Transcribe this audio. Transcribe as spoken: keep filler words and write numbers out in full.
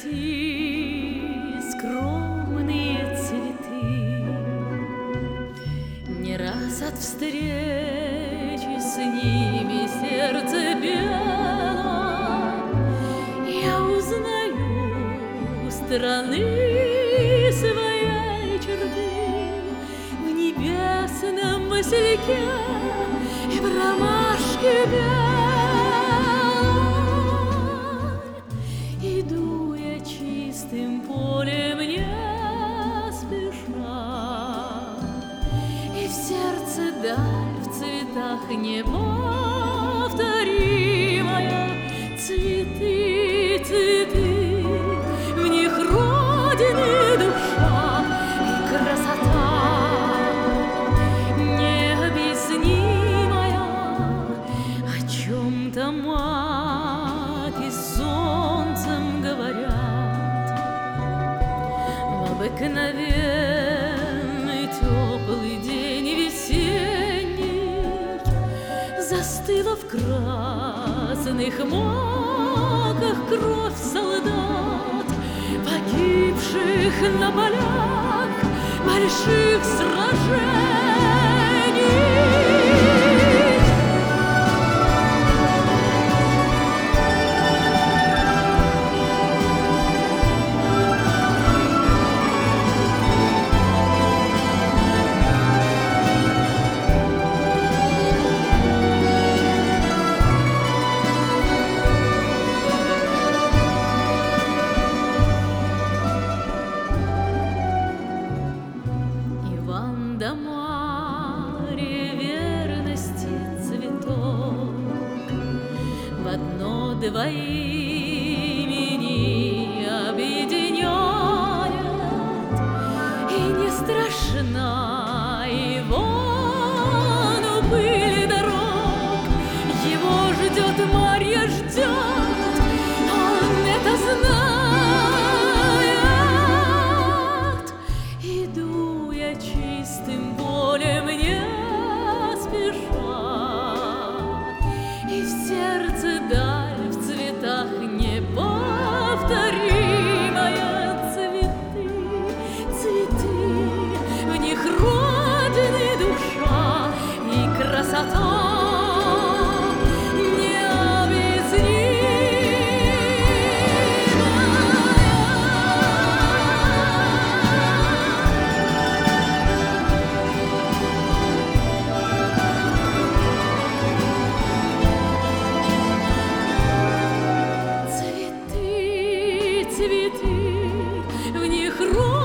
Эти скромные цветы не раз от встречи с ними сердце пело. Я узнаю страны своей черты в небесном маслике и в ромашке белой. Иду я чистым полем не спеша, и в сердце даль в цветах неповторимая. Цветы, цветы, в них родины душа и красота необъяснимая. О чем-то маки с солнцем говорят в обыкновенный теплый день весенний. Застыла в красных моках кровь солдат, погибших на полях больших сражений. Море верности цветов в одно-два имени объединяет, и не страшна Ивану пыль дорог. Его ждет, Марья ждет, он это знает. Иду я чистым полем не спеша, и в сердце даль в цветах неповторимая. Цветы, цветы, в них родины душа и красота цветы, в них